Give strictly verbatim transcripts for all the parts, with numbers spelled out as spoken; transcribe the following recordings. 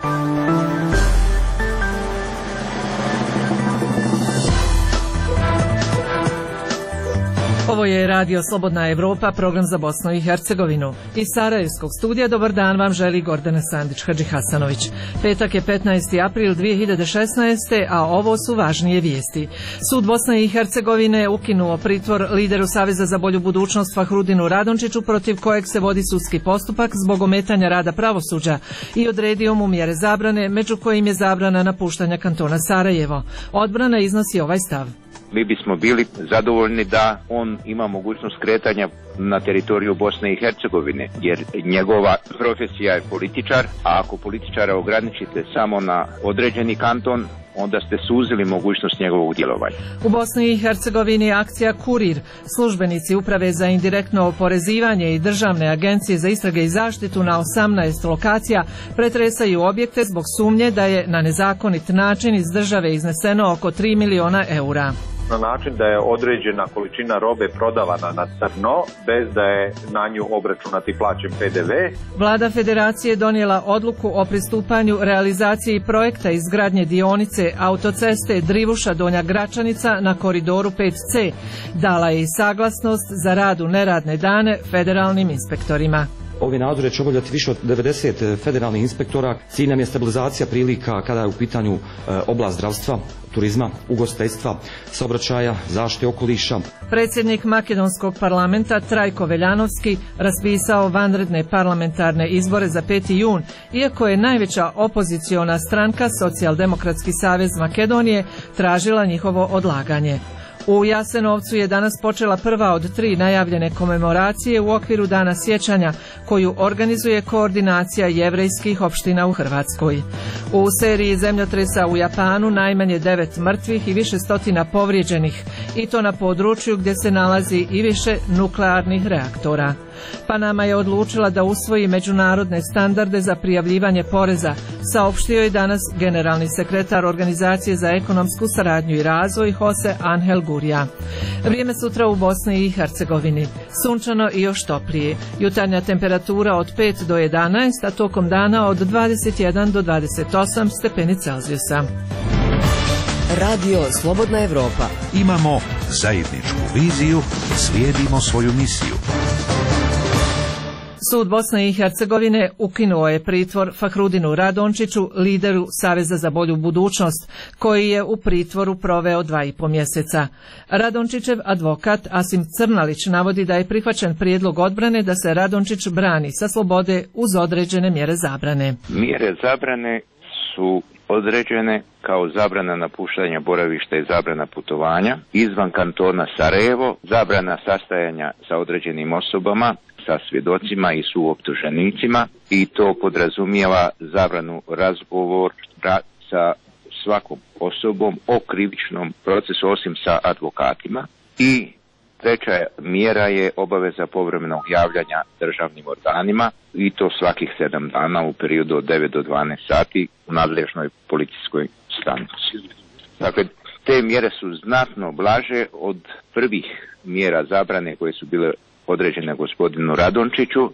Ovo je Radio Slobodna Evropa, program za Bosnu i Hercegovinu. Iz Sarajevskog studija dobar dan vam želi Gordana Sandić-Hadžihasanović. Petak je petnaesti april dvije hiljade šesnaeste. a ovo su važnije vijesti. Sud Bosne i Hercegovine ukinuo pritvor lideru Saveza za bolju budućnost Fahrudinu Radončiću, protiv kojeg se vodi sudski postupak zbog ometanja rada pravosuđa, i odredio mu mjere zabrane, među kojim je zabrana napuštanja kantona Sarajevo. Odbrana iznosi ovaj stav. Mi bismo bili zadovoljni da on ima mogućnost kretanja na teritoriju Bosne i Hercegovine, jer njegova profesija je političar, a ako političara ograničite samo na određeni kanton, onda ste suzili mogućnost njegovog djelovanja. U Bosni i Hercegovini akcija Kurir. Službenici Uprave za indirektno oporezivanje i Državne agencije za istrage i zaštitu na osamnaest lokacija pretresaju objekte zbog sumnje da je na nezakonit način iz države izneseno oko tri miliona eura. Na način da je određena količina robe prodavana na crno bez da je na nju obračunati plaćen P D V. Vlada Federacije donijela odluku o pristupanju realizaciji projekta izgradnje dionice autoceste Drivuša Donja Gračanica na koridoru pet C. Dala je i saglasnost za rad u neradne dane federalnim inspektorima. Ove nadzore će obavljati više od devedeset federalnih inspektora. Cilj nam je stabilizacija prilika kada je u pitanju oblast zdravstva, turizma, ugostiteljstva, saobraćaja, zaštite okoliša. Predsjednik makedonskog parlamenta Trajko Veljanovski raspisao vanredne parlamentarne izbore za peti jun, iako je najveća opoziciona stranka Socijaldemokratski savez Makedonije tražila njihovo odlaganje. U Jasenovcu je danas počela prva od tri najavljene komemoracije u okviru Dana sjećanja, koju organizuje koordinacija jevrejskih opština u Hrvatskoj. U seriji zemljotresa u Japanu najmanje devet mrtvih i više stotina povrijeđenih, i to na području gdje se nalazi i više nuklearnih reaktora. Panama je odlučila da usvoji međunarodne standarde za prijavljivanje poreza, saopštio je danas generalni sekretar Organizacije za ekonomsku saradnju i razvoj Jose Angel Gurja. Vrijeme sutra u Bosni i Hercegovini. Sunčano i još toplije. Jutarnja temperatura od pet do jedanaest, a tokom dana od dvadeset jedan do dvadeset osam stepeni Celzijusa. Radio Slobodna Evropa. Imamo zajedničku viziju, slijedimo svoju misiju. Sud Bosne i Hercegovine ukinuo je pritvor Fahrudinu Radončiću, lideru Saveza za bolju budućnost, koji je u pritvoru proveo dva i po mjeseca. Radončićev advokat Asim Crnalić navodi da je prihvaćen prijedlog odbrane da se Radončić brani sa slobode uz određene mjere zabrane. Mjere zabrane su određene kao zabrana napuštanja boravišta i zabrana putovanja izvan kantona Sarajevo, zabrana sastajanja sa određenim osobama, sa svjedocima i suoptuženicima, i to podrazumijeva zabranu razgovora sa svakom osobom o krivičnom procesu osim sa advokatima. I treća mjera je obaveza povremenog javljanja državnim organima, i to svakih sedam dana u periodu od devet do dvanaest sati u nadležnoj policijskoj stanici. Dakle, te mjere su znatno blaže od prvih mjera zabrane koje su bile određene gospodinu Radončiću.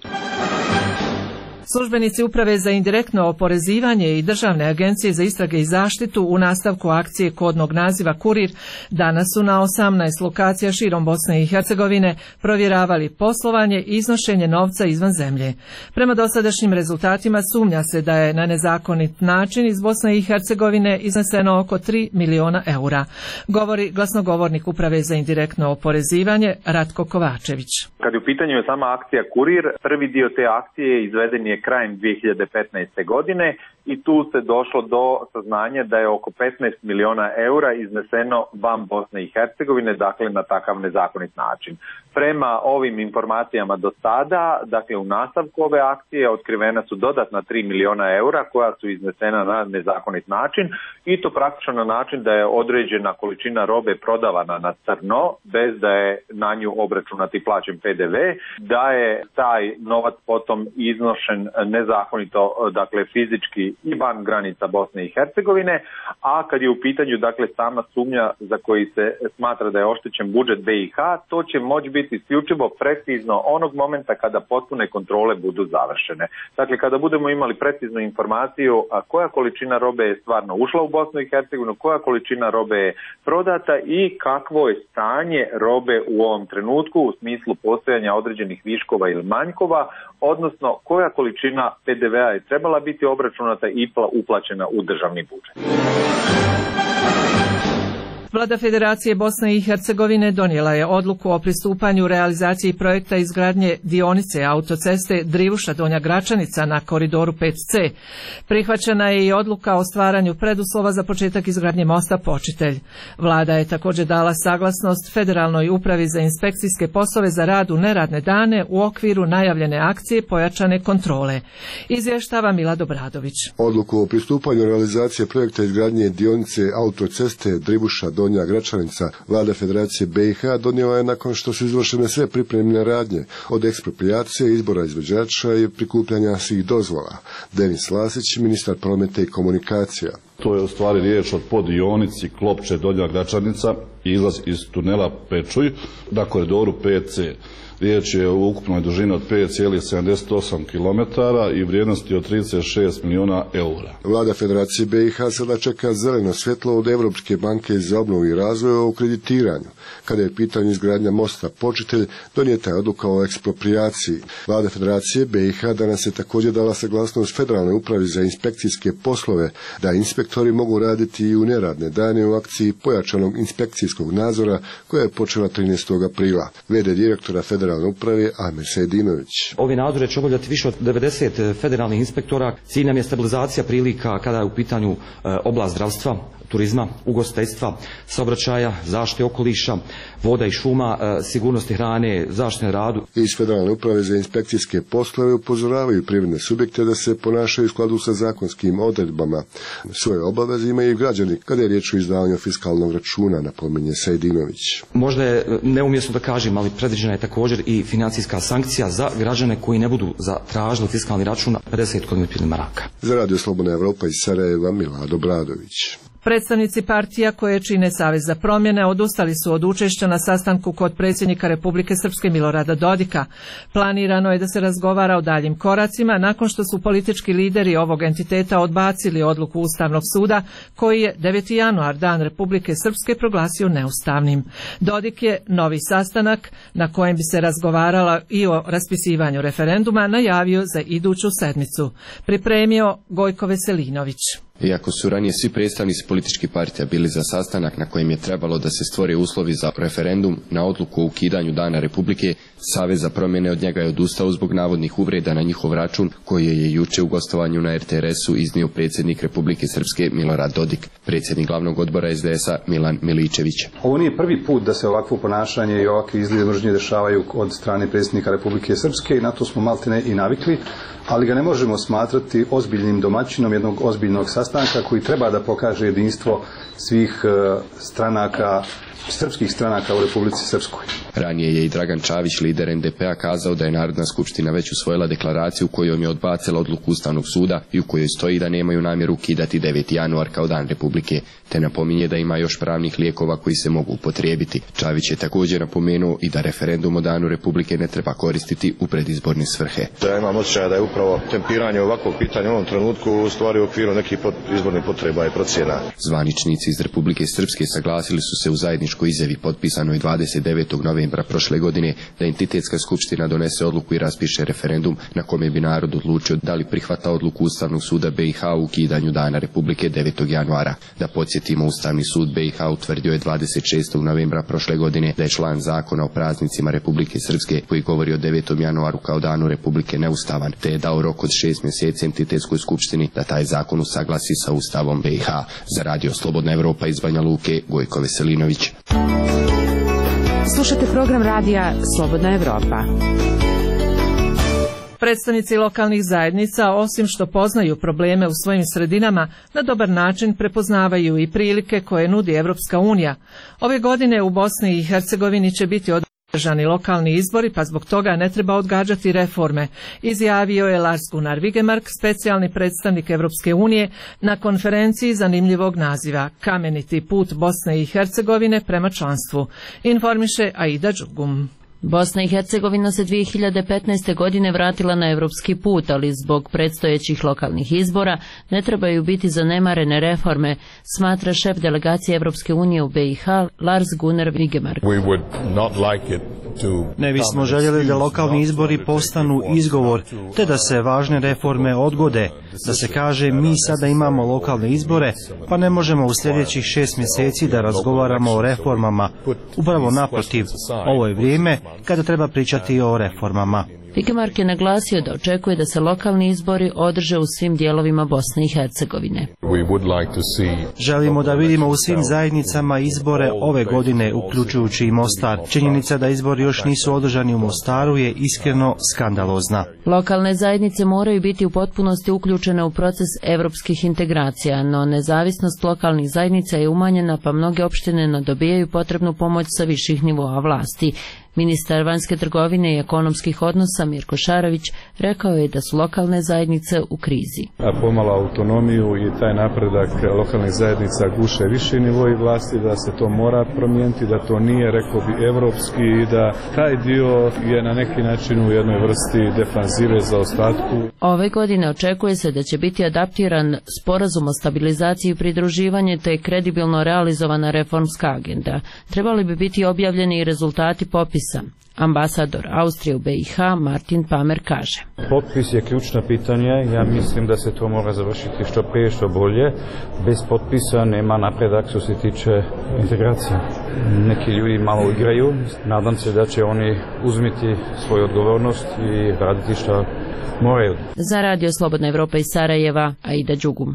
Službenici Uprave za indirektno oporezivanje i Državne agencije za istrage i zaštitu u nastavku akcije kodnog naziva Kurir danas su na osamnaest lokacija širom Bosne i Hercegovine provjeravali poslovanje i iznošenje novca izvan zemlje. Prema dosadašnjim rezultatima sumnja se da je na nezakonit način iz Bosne i Hercegovine izneseno oko tri miliona eura, govori glasnogovornik Uprave za indirektno oporezivanje Ratko Kovačević. Kad je u pitanju sama akcija Kurir, prvi dio te akcije izveden je krajem dvije hiljade petnaeste. godine i tu se došlo do saznanja da je oko petnaest miliona eura izneseno van Bosne i Hercegovine, dakle na takav nezakonit način. Prema ovim informacijama do sada, dakle u nastavku ove akcije otkrivena su dodatna tri miliona eura koja su iznesena na nezakonit način, i to praktično na način da je određena količina robe prodavana na crno bez da je na nju obračunati plaćen P D V, da je taj novac potom iznošen nezakonito, dakle fizički unutar i van granica Bosne i Hercegovine, a kad je u pitanju dakle sama sumnja za koji se smatra da je oštećen budžet B i H, to će moći biti isključivo precizno onog momenta kada potpune kontrole budu završene. Dakle, kada budemo imali preciznu informaciju a koja količina robe je stvarno ušla u Bosnu i Hercegovinu, koja količina robe je prodata i kakvo je stanje robe u ovom trenutku u smislu postojanja određenih viškova ili manjkova, odnosno koja količina P D V-a je trebala biti obračunata i uplaćena u državni budžet. Vlada Federacije Bosne i Hercegovine donijela je odluku o pristupanju realizaciji projekta izgradnje dionice autoceste Drivuša Donja Gračanica na koridoru pet C. Prihvaćena je i odluka o stvaranju preduslova za početak izgradnje mosta Počitelj. Vlada je također dala saglasnost Federalnoj upravi za inspekcijske poslove za rad u neradne dane u okviru najavljene akcije pojačane kontrole. Izvještava Milad Obradović. Odluku o pristupanju realizacije projekta izgradnje dionice autoceste Drivuša Donja Gračanica Vlada Federacije B i H donijela je nakon što su izvršene sve pripremne radnje, od eksproprijacije, izbora izvođača i prikupljanja svih dozvola. Denis Lasić, ministar prometa i komunikacija. To je u stvari riječ o poddionici Klopče Donja Gračanica i izlaz iz tunela Pečuj na koridoru pet C. Riječ je o ukupnoj dužini od pet zarez sedamdeset osam kilometara i vrijednosti od trideset šest milijuna eura. Vlada Federacije B i H sada čeka zeleno svjetlo od Europske banke za obnovu i razvoj o kreditiranju. Kada je pitanje izgradnja mosta Počitelj, donijeta je odluka o eksproprijaciji. Vlada Federacije B i H danas je također dala saglasnost Federalnoj upravi za inspekcijske poslove da inspektori mogu raditi i u neradne dane u akciji pojačanog inspekcijskog nadzora koja je počela trinaestog aprila. V D direktora Federalne uprave Amir Sejdinović. Ovi nadzore će obavljati više od devedeset federalnih inspektora. Cilj nam je stabilizacija prilika kada je u pitanju oblast zdravstva, turizma, ugostiteljstva, saobraćaja, zaštite okoliša, voda i šuma, sigurnosti hrane, zaštite na radu. Iz Federalne uprave za inspekcijske poslove upozoravaju privredne subjekte da se ponašaju u skladu sa zakonskim odredbama. Svoje obaveze imaju i građani kada je riječ o izdavanju fiskalnog računa, napominje Sejdinović. Možda je neumjesno da kažem, ali predviđena je također i financijska sankcija za građane koji ne budu zatražili fiskalni račun pedeset hiljada maraka. Za Radio Slobodna Evropa iz Sarajeva, Milad Obradović. Predstavnici partija koje čine Savez za promjene odustali su od učešća na sastanku kod predsjednika Republike Srpske Milorada Dodika. Planirano je da se razgovara o daljim koracima nakon što su politički lideri ovog entiteta odbacili odluku Ustavnog suda koji je deveti januar, dan Republike Srpske, proglasio neustavnim. Dodik je novi sastanak na kojem bi se razgovarala i o raspisivanju referenduma najavio za iduću sedmicu. Pripremio Gojko Veselinović. Iako su ranije svi predstavnici političkih partija bili za sastanak na kojem je trebalo da se stvore uslovi za referendum na odluku o ukidanju Dana Republike, Savez za promjene od njega je odustao zbog navodnih uvreda na njihov račun koje je juče u gostovanju na R T R S-u iznio predsjednik Republike Srpske Milorad Dodik, predsjednik glavnog odbora S D S-a Milan Miličević. Ovo nije prvi put da se ovakvo ponašanje i ovakve izlije mržnje dešavaju od strane predsjednika Republike Srpske i na to smo maltene i navikli, ali ga ne možemo smatrati ozbiljnim domaćinom jednog ozbiljnog sastanka koji treba da pokaže jedinstvo svih stranaka, srpskih stranaka u Republici Srpskoj. Ranije je i Dragan Čavić, lider N D P-a, kazao da je Narodna skupština već usvojila deklaraciju kojom je odbacila odluku Ustavnog suda i u kojoj stoji da nemaju namjeru ukidati deveti januar kao dan Republike, te napominje da ima još pravnih lijekova koji se mogu upotrijebiti. Čavić je također napomenuo i da referendum o danu Republike ne treba koristiti u predizborne svrhe. Ja imam osjećaj da je upravo tempiranje ovakvog pitanja u ovom trenutku u stvari u okviru nekih izbornih potreba i procjena. Zvaničnici iz Republike Srpske saglasili su se u zajedničkoj izjavi potpisanoj dvadeset devetog novembra prošle godine da entitetska skupština donese odluku i raspiše referendum na kome bi narod odlučio da li prihvata odluku Ustavnog suda B i H u ukidanju Dana Republike devetog januara. Da podsjetimo, Ustavni sud B i H utvrdio je dvadeset šestog novembra prošle godine da je član zakona o praznicima Republike Srpske koji govori o devetom januaru kao danu Republike neustavan, te je dao rok od šest mjeseci entitetskoj skupštini da taj zakon usaglasi sa Ustavom B i H. Za Radio Slobodna Evropa iz Banja Luke, Gojko Veselinović. Slušajte program radija Slobodna Evropa. Predstavnici lokalnih zajednica, osim što poznaju probleme u svojim sredinama, na dobar način prepoznavaju i prilike koje nudi Evropska unija. Ove godine u Bosni i Hercegovini će biti od Držani lokalni izbori, pa zbog toga ne treba odgađati reforme, izjavio je Lars Gunnar Vigemark, specijalni predstavnik Europske unije, na konferenciji zanimljivog naziva Kameniti put Bosne i Hercegovine prema članstvu, informiše Aida Đugum. Bosna i Hercegovina se dvije hiljade petnaeste. godine vratila na europski put, ali zbog predstojećih lokalnih izbora ne trebaju biti zanemarene reforme, smatra šef delegacije Europske unije u B i H Lars Gunnar Vigemark. Ne bismo željeli da lokalni izbori postanu izgovor, te da se važne reforme odgode, da se kaže mi sada imamo lokalne izbore, pa ne možemo u sljedećih šest mjeseci da razgovaramo o reformama. Upravo naprotiv, ovo je vrijeme kada treba pričati o reformama. Vigemark je naglasio da očekuje da se lokalni izbori održe u svim dijelovima Bosne i Hercegovine. Želimo da vidimo u svim zajednicama izbore ove godine, uključujući i Mostar. Činjenica da izbori još nisu održani u Mostaru je iskreno skandalozna. Lokalne zajednice moraju biti u potpunosti uključene u proces europskih integracija, no nezavisnost lokalnih zajednica je umanjena, pa mnoge opštine ne dobijaju potrebnu pomoć sa viših nivoa vlasti. Ministar vanjske trgovine i ekonomskih odnosa Mirko Šarović rekao je da su lokalne zajednice u krizi. A pomalo autonomiju i taj napredak lokalnih zajednica guše viši nivoi vlasti, da se to mora promijeniti, da to nije, rekao bi, evropski i da taj dio je na neki način u jednoj vrsti defanzive za ostatku. Ove godine očekuje se da će biti adaptiran sporazum o stabilizaciji i pridruživanju te kredibilno realizovana reformska agenda. Trebali bi biti objavljeni i rezultati popisa. Ambasador Austrije u B i H Martin Pamer kaže. Potpis je ključno pitanje, ja mislim da se to mora završiti što prije, što bolje. Bez potpisa nema napredak što se tiče integracije. Neki ljudi malo igraju, nadam se da će oni uzmiti svoju odgovornost i raditi što moraju. Za Radio Slobodna Evropa iz Sarajeva, Aida Đugum.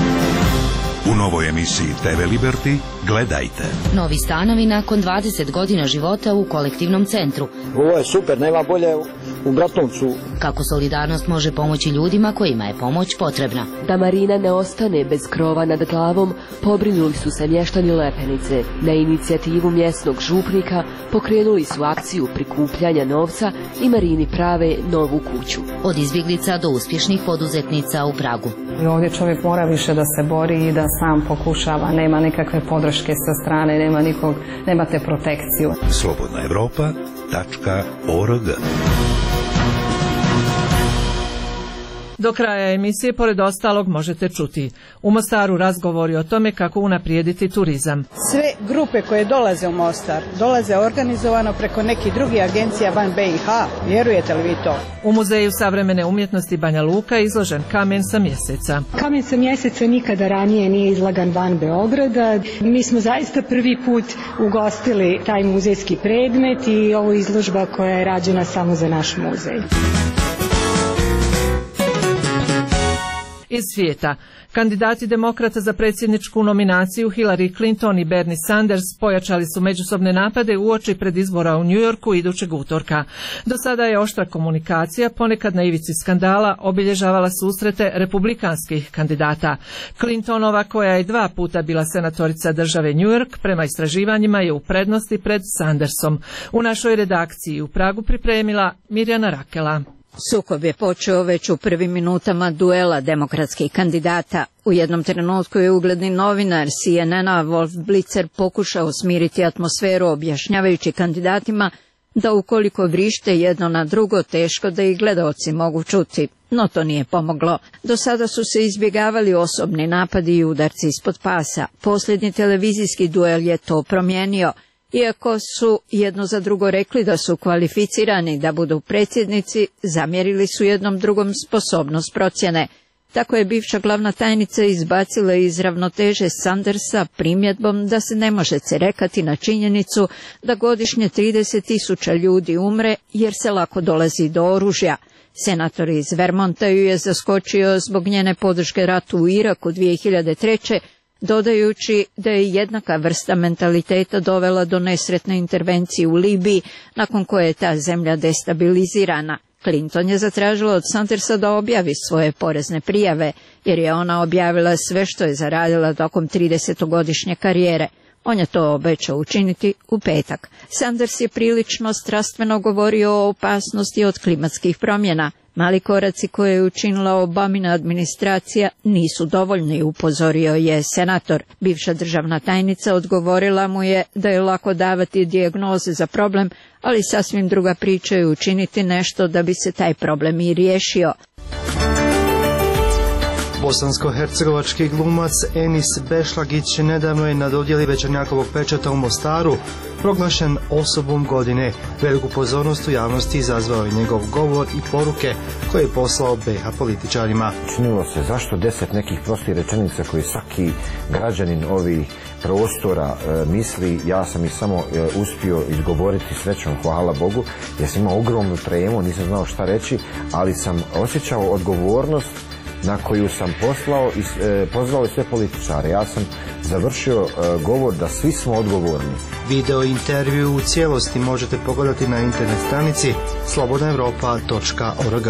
U novoj emisiji T V Liberty gledajte. Novi stanovi nakon dvadeset godina života u kolektivnom centru. Ovo je super, nema bolje u Bratovcu. Kako solidarnost može pomoći ljudima kojima je pomoć potrebna. Da Marina ne ostane bez krova nad glavom, pobrinuli su se mještani Lepenice. Na inicijativu mjesnog župnika pokrenuli su akciju prikupljanja novca i Marini prave novu kuću. Od izbjeglica do uspješnih poduzetnica u Pragu. I ovdje čovjek mora više da se bori i da sam pokušava, nema nikakve podrške sa strane, nema nikog, nemate protekciju. slobodna evropa tačka org. Do kraja emisije, pored ostalog, možete čuti u Mostaru razgovori o tome kako unaprijediti turizam. Sve grupe koje dolaze u Mostar dolaze organizovano preko nekih drugih agencija van B i H. Vjerujete li vi to? U Muzeju savremene umjetnosti Banja Luka je izložen kamen sa mjeseca. Kamen sa mjeseca nikada ranije nije izlagan van Beograda. Mi smo zaista prvi put ugostili taj muzejski predmet i ovo izložba koja je rađena samo za naš muzej. Iz svijeta. Kandidati demokrata za predsjedničku nominaciju Hillary Clinton i Bernie Sanders pojačali su međusobne napade uoči predizbora u New Yorku idućeg utorka. Do sada je oštra komunikacija, ponekad na ivici skandala, obilježavala susrete republikanskih kandidata. Clintonova, koja je dva puta bila senatorica države New York, prema istraživanjima je u prednosti pred Sandersom. U našoj redakciji u Pragu pripremila Mirjana Rakela. Sukob je počeo već u prvim minutama duela demokratskih kandidata. U jednom trenutku je ugledni novinar C N N-a Wolf Blitzer pokušao smiriti atmosferu objašnjavajući kandidatima da ukoliko vrište jedno na drugo, teško da ih gledaoci mogu čuti. No to nije pomoglo. Do sada su se izbjegavali osobni napadi i udarci ispod pasa. Posljednji televizijski duel je to promijenio. Iako su jedno za drugo rekli da su kvalificirani da budu predsjednici, zamjerili su jednom drugom sposobnost procjene. Tako je bivša glavna tajnica izbacila iz ravnoteže Sandersa primjedbom da se ne može cerekati na činjenicu da godišnje trideset tisuća ljudi umre jer se lako dolazi do oružja. Senator iz Vermonta ju je zaskočio zbog njene podrške ratu u Iraku dvije hiljade treće. dodajući da je jednaka vrsta mentaliteta dovela do nesretne intervencije u Libiji, nakon koje je ta zemlja destabilizirana. Clinton je zatražila od Sandersa da objavi svoje porezne prijave, jer je ona objavila sve što je zaradila tokom tridesetogodišnje karijere. On je to obećao učiniti u petak. Sanders je prilično strastveno govorio o opasnosti od klimatskih promjena. Mali koraci koje je učinila Obamina administracija nisu dovoljni, upozorio je senator. Bivša državna tajnica odgovorila mu je da je lako davati dijagnoze za problem, ali sasvim druga priča je učiniti nešto da bi se taj problem i riješio. Bosansko-hercegovački glumac Enis Bešlagić nedavno je na dodjeli Večernjakovog pečata u Mostaru proglašen osobom godine. Veliku pozornost u javnosti izazvao je njegov govor i poruke koje je poslao B iH političarima. Činilo se zašto deset nekih prostih rečenica koji svaki građanin ovih prostora e, misli, ja sam ih samo e, uspio izgovoriti srećom, hvala Bogu, jer sam imao ogromnu tremu, nisam znao šta reći, ali sam osjećao odgovornost na koju sam poslao i e, pozvao sve političare. Ja sam završio e, govor da svi smo odgovorni. Video intervju u cijelosti možete pogledati na internet stranici slobodna europa točka org.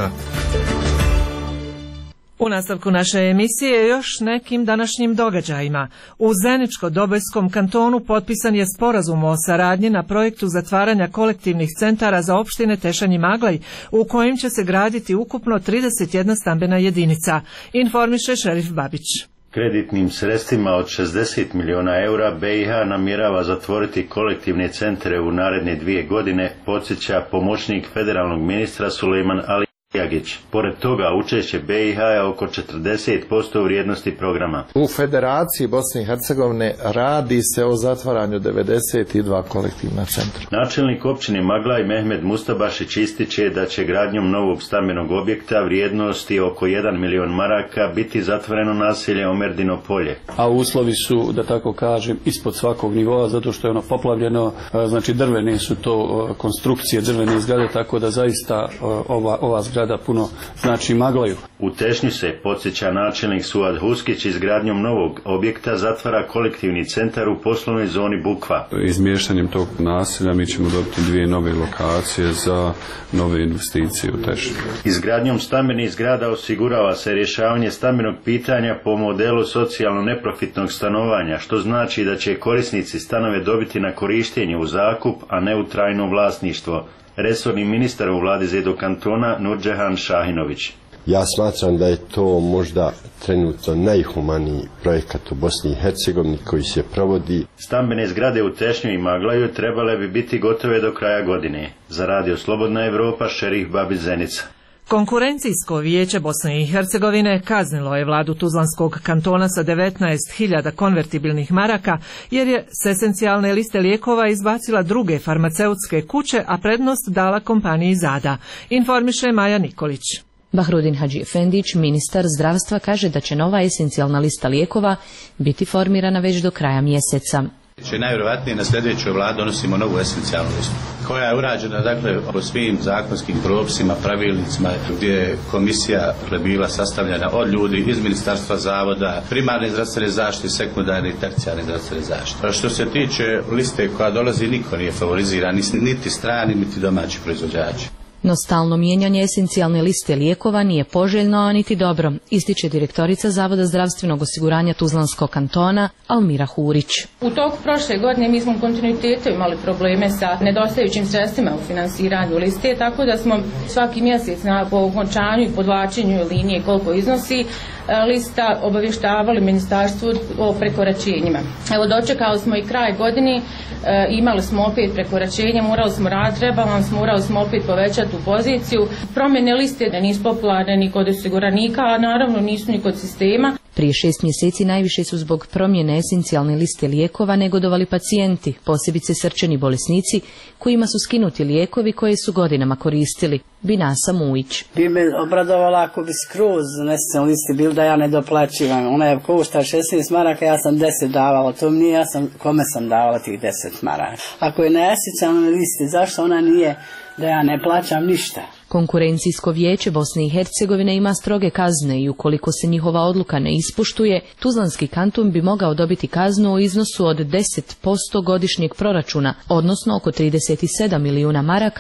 U nastavku naše emisije još nekim današnjim događajima. U Zeničko-Dobojskom kantonu potpisan je sporazum o saradnji na projektu zatvaranja kolektivnih centara za opštine Tešanj i Maglaj, u kojim će se graditi ukupno trideset jedna stambena jedinica, informiše Šerif Babić. Kreditnim sredstvima od šezdeset miliona eura B iH namjerava zatvoriti kolektivne centre u naredne dvije godine, podsjeća pomoćnik federalnog ministra Sulejman Ali Jagić. Pored toga, učešće B iH je oko četrdeset posto vrijednosti programa. U Federaciji Bosne i Hercegovine radi se o zatvaranju devedeset dva kolektivna centra. Načelnik općine Maglaj Mehmed Mustabašić ističe da će gradnjom novog stambenog objekta vrijednosti oko jedan milion maraka biti zatvoreno naselje Omerdino polje. A uslovi su, da tako kažem, ispod svakog nivoa, zato što je ono poplavljeno, znači drvene su to konstrukcije, drvene zgrade, tako da zaista ova, ova zgrada da puno znači Maglaju. U Tešnju se, podsjeća načelnik Suad Huskić, izgradnjom novog objekta zatvara kolektivni centar u poslovnoj zoni Bukva. Izmještanjem tog naselja mi ćemo dobiti dvije nove lokacije za nove investicije u Tešnju. Izgradnjom stambenih zgrada osigurava se rješavanje stambenog pitanja po modelu socijalno neprofitnog stanovanja, što znači da će korisnici stanove dobiti na korištenje u zakup, a ne u trajno vlasništvo. Resorni ministar u vladi Zedo kantona Nurdžehan Šahinović. Ja smatram da je to možda trenutno najhumaniji projekat u Bosni i Hercegovini koji se provodi. Stambene zgrade u Tešnju i Maglaju trebale bi biti gotove do kraja godine. Za Radio Slobodna Evropa, Šerif Babić, Zenica. Konkurencijsko vijeće Bosne i Hercegovine kaznilo je vladu Tuzlanskog kantona sa devetnaest hiljada konvertibilnih maraka jer je s esencijalne liste lijekova izbacila druge farmaceutske kuće, a prednost dala kompaniji Zada, informiše Maja Nikolić. Bahrudin Hadžiefendić, ministar zdravstva, kaže da će nova esencijalna lista lijekova biti formirana već do kraja mjeseca. Najvjerojatnije na sljedećoj vladi donosimo novu esencijalnu listu koja je urađena dakle po svim zakonskim propisima, pravilnicima, gdje je komisija bila sastavljena od ljudi iz ministarstva, zavoda, primarne zdravstvene zaštite, sekundarne i tercijarne zdravstvene zaštite. Što se tiče liste koja dolazi, niko nije favoriziran, niti strani, niti domaći proizvođači. No stalno mijenjanje esencijalne liste lijekova nije poželjno, a niti dobro, ističe direktorica Zavoda zdravstvenog osiguranja Tuzlanskog kantona Almira Hurić. U toku prošle godine mi smo u kontinuitetu imali probleme sa nedostajućim sredstvima u finansiranju liste, tako da smo svaki mjesec na po okončanju i podvlačenju linije koliko iznosi lista obavještavali ministarstvu o prekoračenjima. Evo, dočekali smo i kraj godine, imali smo opet prekoračenje, morali smo raditi rebalans, morali smo opet povećati tu poziciju. Promjene liste da nisu popularne ni kod osiguranika, a naravno nisu ni kod sistema. Prije šest mjeseci najviše su zbog promjene esencijalne liste lijekova negodovali pacijenti, posebice srčani bolesnici, kojima su skinuti lijekovi koje su godinama koristili. Binasa Mujić. Bi me obradovala ako bi skroz na esencijalnoj listi bil da ja ne doplaćivam. Ona je košta šesnaest maraka, ja sam deset davala. To mi nije, ja sam, kome sam davala tih deset maraka. Ako je na esencijalnoj listi, zašto ona nije da ja ne plaćam ništa? Konkurencijsko vijeće Bosne i Hercegovine ima stroge kazne i ukoliko se njihova odluka ne ispoštuje, Tuzlanski kanton bi mogao dobiti kaznu u iznosu od deset posto godišnjeg proračuna, odnosno oko trideset sedam milijuna maraka,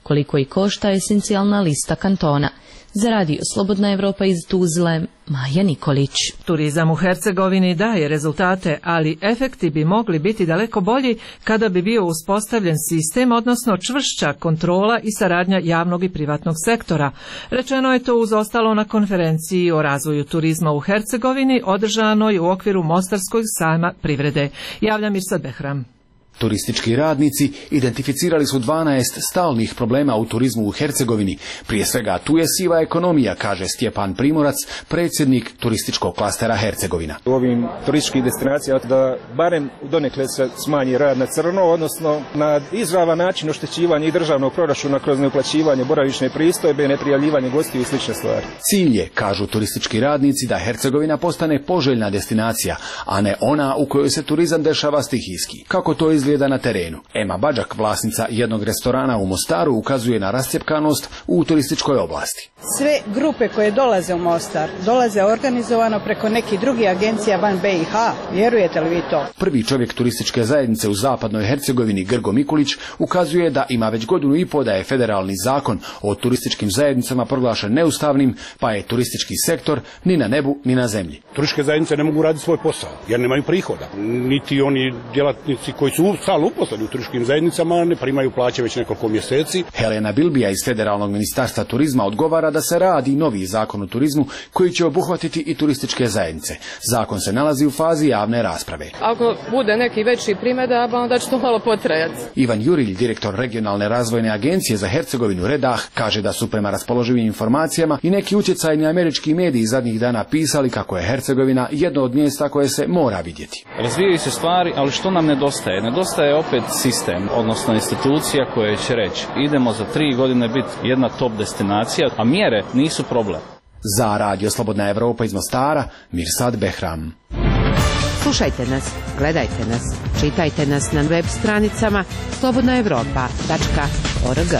Koliko i košta esencijalna lista kantona. Za radio Slobodna Evropa iz Tuzle, Maja Nikolić. Turizam u Hercegovini daje rezultate, ali efekti bi mogli biti daleko bolji kada bi bio uspostavljen sistem, odnosno čvršća kontrola i saradnja javnog i privatnog sektora. Rečeno je to uz ostalo na konferenciji o razvoju turizma u Hercegovini održanoj u okviru Mostarskog sajma privrede. Javlja Mirsad Behram. Turistički radnici identificirali su dvanaest stalnih problema u turizmu u Hercegovini. Prije svega tu je siva ekonomija, kaže Stjepan Primorac, predsjednik turističkog klastera Hercegovina. U ovim turističkih destinacija da barem donekle se smanji rad na crno, odnosno na izravan način oštećivanja i državnog proračuna kroz neuplaćivanje boravišne pristojbe, neprijavljivanje gostiju i slične stvari. Cilj je, kažu turistički radnici, da Hercegovina postane poželjna destinacija, a ne ona u kojoj se turizam dešava stihijski. Kako to izgleda na terenu? Ema Bađak, vlasnica jednog restorana u Mostaru, ukazuje na rascjepkanost u turističkoj oblasti. Sve grupe koje dolaze u Mostar, dolaze organizovano preko nekih drugih agencija van B i H. Vjerujete li vi to? Prvi čovjek turističke zajednice u zapadnoj Hercegovini, Grgo Mikulić, ukazuje da ima već godinu i po da je federalni zakon o turističkim zajednicama proglašen neustavnim, pa je turistički sektor ni na nebu ni na zemlji. Turističke zajednice ne mogu raditi svoj posao jer nemaju prihoda. Niti oni djelatnici koji su stalno uposleni u turističkim zajednicama ne primaju plaće već nekoliko mjeseci. Helena Bilbija iz Federalnog ministarstva turizma odgovara da se radi novi zakon o turizmu koji će obuhvatiti i turističke zajednice. Zakon se nalazi u fazi javne rasprave. Ako bude neki veći primjedaba, onda će to malo potrajati. Ivan Jurilj, direktor regionalne razvojne agencije za Hercegovinu Redah, kaže da su prema raspoloživim informacijama i neki utjecajni američki mediji zadnjih dana pisali kako je Hercegovina jedno od mjesta koje se mora vidjeti. Razvijaju se stvari, ali što nam nedostaje? Nedostaje opet sistem, odnosno institucija koja će reći idemo za tri godine biti jedna top destinacija, a mjere nisu problem. Za radio Slobodna Evropa iz Mostara, Mirsad Behram. Slušajte nas, gledajte nas, čitajte nas na web stranicama slobodna evropa tačka org.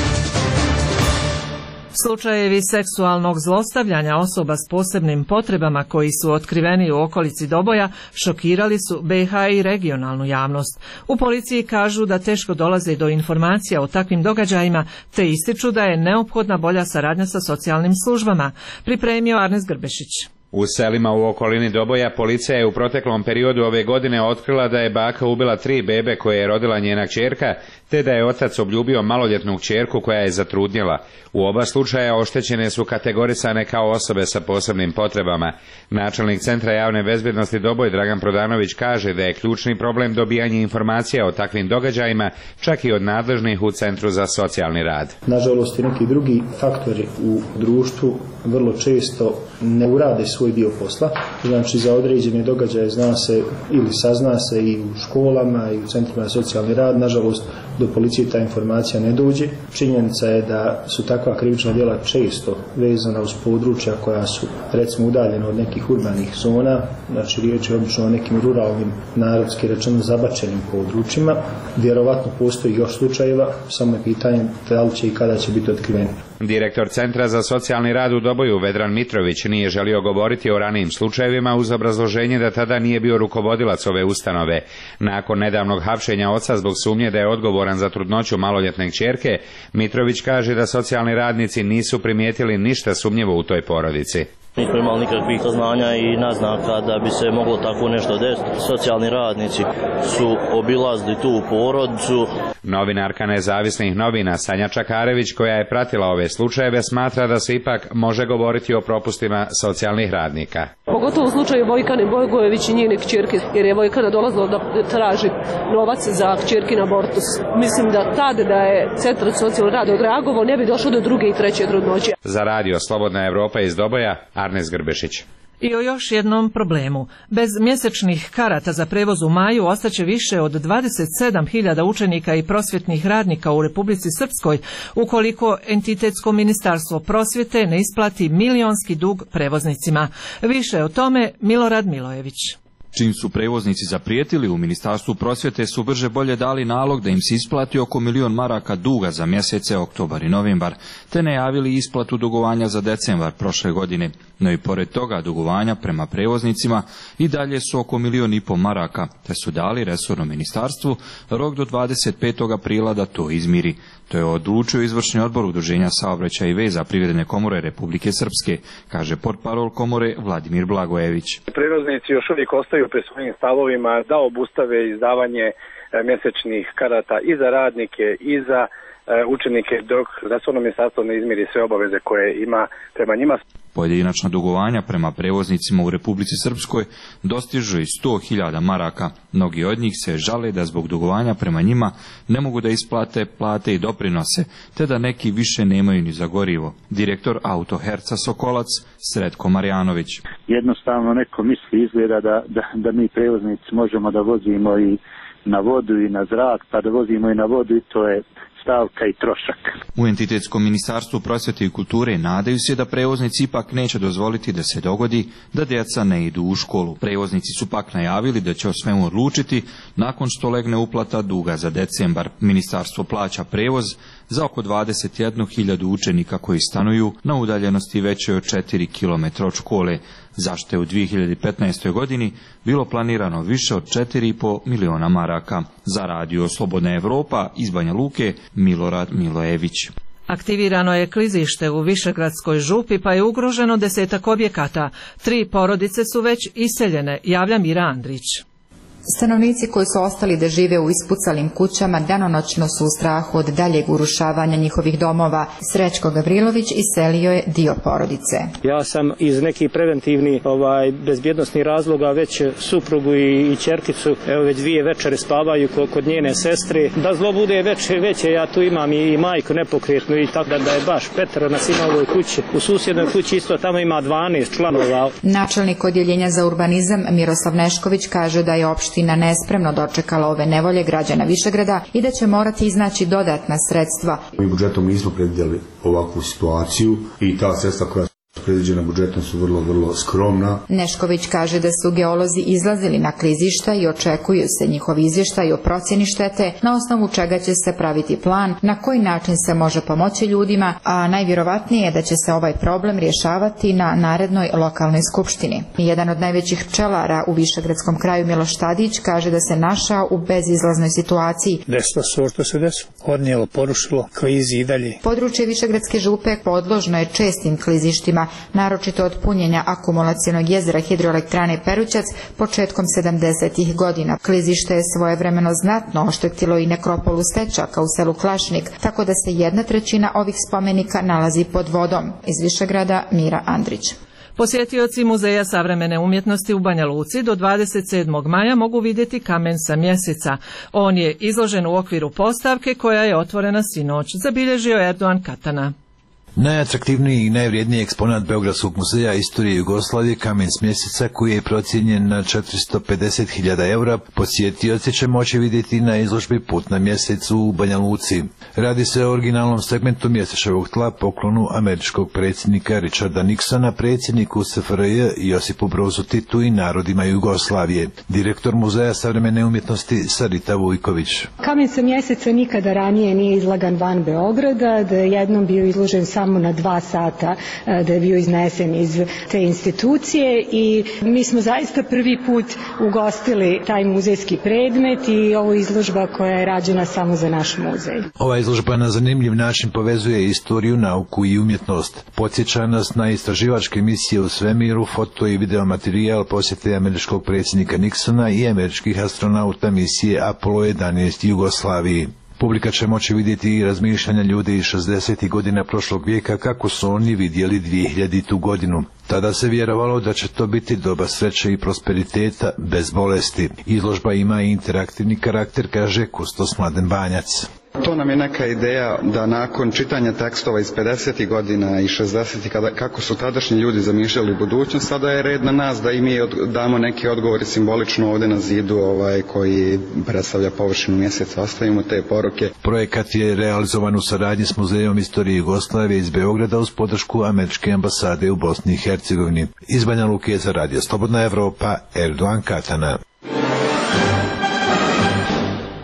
Slučajevi seksualnog zlostavljanja osoba s posebnim potrebama koji su otkriveni u okolici Doboja šokirali su B i H i regionalnu javnost. U policiji kažu da teško dolaze do informacija o takvim događajima, te ističu da je neophodna bolja saradnja sa socijalnim službama. Pripremio Arnes Grbešić. U selima u okolini Doboja policija je u proteklom periodu ove godine otkrila da je baka ubila tri bebe koje je rodila njena kćerka, te da je otac obljubio maloljetnu kćerku koja je zatrudnjela. U oba slučaja oštećene su kategorisane kao osobe sa posebnim potrebama. Načelnik Centra javne bezbjednosti Doboj Dragan Prodanović kaže da je ključni problem dobijanje informacija o takvim događajima, čak i od nadležnih u Centru za socijalni rad. Nažalost i neki drugi faktori u društvu vrlo često ne urade svoj dio posla. Znači za određene događaje zna se ili sazna se i u školama i u centrima za socijalni rad. Nažalost do policije ta informacija ne dođe. Činjenica je da su takva krivična djela često vezana uz područja koja su recimo udaljena od nekih urbanih zona. Znači riječ je obično o nekim ruralnim, narodski rečeno zabačenim područjima. Vjerovatno postoji još slučajeva, samo je pitanje da li će i kada će biti otkriveni. Direktor Centra za socijalni rad u Doboju Vedran Mitrović nije želio govoriti o ranijim slučajevima uz obrazloženje da tada nije bio rukovodilac ove ustanove. Nakon nedavnog hapšenja oca zbog sumnje da je odgovoran za trudnoću maloljetne kćerke, Mitrović kaže da socijalni radnici nisu primijetili ništa sumnjivo u toj porodici. Nismo imali nikakvih saznanja i naznaka da bi se moglo tako nešto desiti. Socijalni radnici su obilazili tu porodicu. Novinarka nezavisnih novina Sanja Čakarević, koja je pratila ove slučajeve, smatra da se ipak može govoriti o propustima socijalnih radnika. Pogotovo u slučaju Vojkane Bojgojević i njene kćerke, jer je Vojkana dolazila da traži novac za kćerkin abortus. Mislim da tada da je Centar za socijalni rad odreagovao, ne bi došlo do druge i treće trudnoće. Za radio Slobodna Evropa iz Doboja, Arnes Grbešić. I o još jednom problemu. Bez mjesečnih karata za prevoz u maju ostaće više od dvadeset sedam hiljada učenika i prosvjetnih radnika u Republici Srpskoj ukoliko entitetsko ministarstvo prosvjete ne isplati milionski dug prevoznicima. Više o tome Milorad Milojević. Čim su prevoznici zaprijetili, u Ministarstvu prosvjete su brže bolje dali nalog da im se isplati oko milion maraka duga za mjesece oktobar i novembar, te najavili isplatu dugovanja za decembar prošle godine. No i pored toga dugovanja prema prevoznicima i dalje su oko milion i pol maraka, te su dali resornom ministarstvu rok do dvadeset petog aprila da to izmiri. To je odlučio izvršni odbor Udruženja saobraćaja i veza Privredne komore Republike Srpske, kaže portparol komore Vladimir Blagojević. Prevoznici još uvijek ostaju pri svojim stavovima da obustave izdavanje mjesečnih karata i za radnike i za učenike dok resorno ministarstvo ne izmiri sve obaveze koje ima prema njima. Pojedinačna dugovanja prema prevoznicima u Republici Srpskoj dostižu i sto hiljada maraka. Mnogi od njih se žale da zbog dugovanja prema njima ne mogu da isplate plate i doprinose, te da neki više nemaju ni za gorivo. Direktor Autoherca Sokolac Sretko Marjanović. Jednostavno neko misli izgleda da, da, da mi prevoznici možemo da vozimo i na vodu i na zrak, pa da vozimo i na vodu i to je stavka i trošak. U entitetskom ministarstvu prosvjete i kulture nadaju se da prevoznici ipak neće dozvoliti da se dogodi da djeca ne idu u školu. Prevoznici su pak najavili da će o svemu odlučiti nakon što legne uplata duga za decembar. Ministarstvo plaća prevoz za oko dvadeset jednu hiljadu učenika koji stanuju na udaljenosti većoj od četiri kilometra od škole, zašto je u dvije hiljade petnaestoj. godini bilo planirano više od četiri i po miliona maraka. Za radio Slobodna Evropa iz Banja Luke, Milorad Milojević. Aktivirano je klizište u Višegradskoj župi pa je ugroženo desetak objekata. Tri porodice su već iseljene, javlja Mira Andrić. Stanovnici koji su ostali da žive u ispucalim kućama danonoćno su u strahu od daljeg urušavanja njihovih domova. Srećko Gavrilović iselio je dio porodice. Ja sam iz nekih preventivnih ovaj, bezbjednostnih razloga već suprugu i, i ćerkicu, evo već dvije večere spavaju kod njene sestre. Da zlo bude već veće, ja tu imam i, i majku nepokretnu i tako da, da je baš petero nas ima u ovoj kući. U susjednoj kući isto tamo ima dvanaest članova. Načelnik odjeljenja za urbanizam Miroslav Nešković kaže da je opština nespremno dočekala ove nevolje građana Višegrada i da će morati iznaći dodatna sredstva. Mi budžetom nismo predvidjeli ovakvu situaciju i ta sredstva koja predviđena budžetom su vrlo, vrlo skromna. Nešković kaže da su geolozi izlazili na klizišta i očekuju se njihov izvještaj o procjeni štete, na osnovu čega će se praviti plan, na koji način se može pomoći ljudima, a najvjerovatnije je da će se ovaj problem rješavati na narednoj lokalnoj skupštini. Jedan od najvećih pčelara u Višegradskom kraju, Miloš Tadić, kaže da se našao u bezizlaznoj situaciji. Desilo se ovo što se desilo, odnijelo, porušilo, klizi i dalje. Područje Višegradske župe podložno je čestim klizištima, naročito od punjenja akumulacionog jezera hidroelektrane Perućac početkom sedamdesetih godina. Klizište je svojevremeno znatno oštetilo i nekropolu Stečaka u selu Klašnik, tako da se jedna trećina ovih spomenika nalazi pod vodom. Iz Višegrada, Mira Andrić. Posjetioci Muzeja savremene umjetnosti u Banja Luci do dvadeset sedmog maja mogu vidjeti kamen sa Mjeseca. On je izložen u okviru postavke koja je otvorena sinoć, zabilježio Erdogan Katana. Najatraktivniji i najvrijedniji eksponat Beogradskog muzeja istorije Jugoslavije, kamen s Mjeseca, koji je procijenjen na četiristo pedeset hiljada eura, posjetioci će moći vidjeti na izložbi Put na mjesec u Banja Luci. Radi se o originalnom segmentu mjesečevog tla, poklonu američkog predsjednika Richarda Nixona, predsjedniku S F R J Josipu Brozu Titu i narodima Jugoslavije. Direktor Muzeja savremene umjetnosti Sarita Vujković. Kamen sa Mjeseca nikada ranije nije izlagan van Beograda, da je jednom bio izložen samo na dva sata, da je bio iznesen iz te institucije i mi smo zaista prvi put ugostili taj muzejski predmet i ovo izložba koja je rađena samo za naš muzej. Ova izložba na zanimljiv način povezuje istoriju, nauku i umjetnost. Podsjeća nas na istraživačke misije u svemiru, foto i video materijal posjete američkog predsjednika Nixona i američkih astronauta misije Apollo jedanaest Jugoslaviji. Publika će moći vidjeti i razmišljanja ljudi iz šezdesetih godina prošlog vijeka kako su oni vidjeli dvije hiljadite. godinu. Tada se vjerovalo da će to biti doba sreće i prosperiteta bez bolesti. Izložba ima i interaktivni karakter, kaže kustos Mladen Banjac. To nam je neka ideja da nakon čitanja tekstova iz pedesetih godina i šezdesetih kada, kako su tadašnji ljudi zamišljali budućnost, sada je red na nas da i mi od, damo neki odgovori simbolično ovdje na zidu ovaj, koji predstavlja površinu mjeseca. Ostavimo te poruke. Projekat je realizovan u saradnji s Muzejom istorije Jugoslavije iz Beograda uz podršku američke ambasade u Bosni i Hercegovini. Iz Banja Luke za radio Slobodna Evropa, Erdogan Katana. Tokom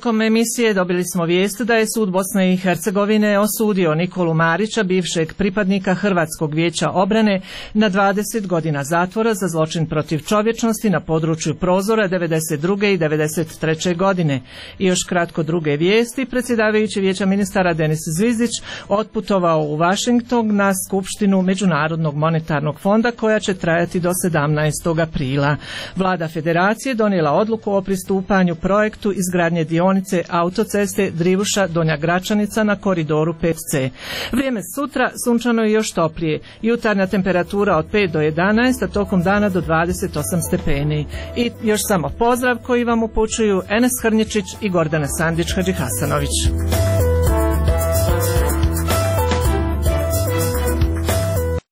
Tokom emisije dobili smo vijest da je sud Bosne i Hercegovine osudio Nikolu Marića, bivšeg pripadnika Hrvatskog vijeća obrane, na dvadeset godina zatvora za zločin protiv čovječnosti na području Prozora devedeset druge i devedeset treće godine. I još kratko druge vijesti, predsjedavajući Vijeća ministara Denis Zvizdić otputovao u Washington na skupštinu Međunarodnog monetarnog fonda koja će trajati do sedamnaestog aprila. Vlada Federacije donijela odluku o pristupanju projektu izgradnje dionice autoceste Drivuša-Donja Gračanica na koridoru pet ce. Vrijeme sutra sunčano i još toplije. Jutarnja temperatura od pet do jedanaest, a tokom dana do dvadeset osam stepeni. I još samo pozdrav koji vam upućuju Enes Hrnječić i Gordana Sandić Hadžihasanović.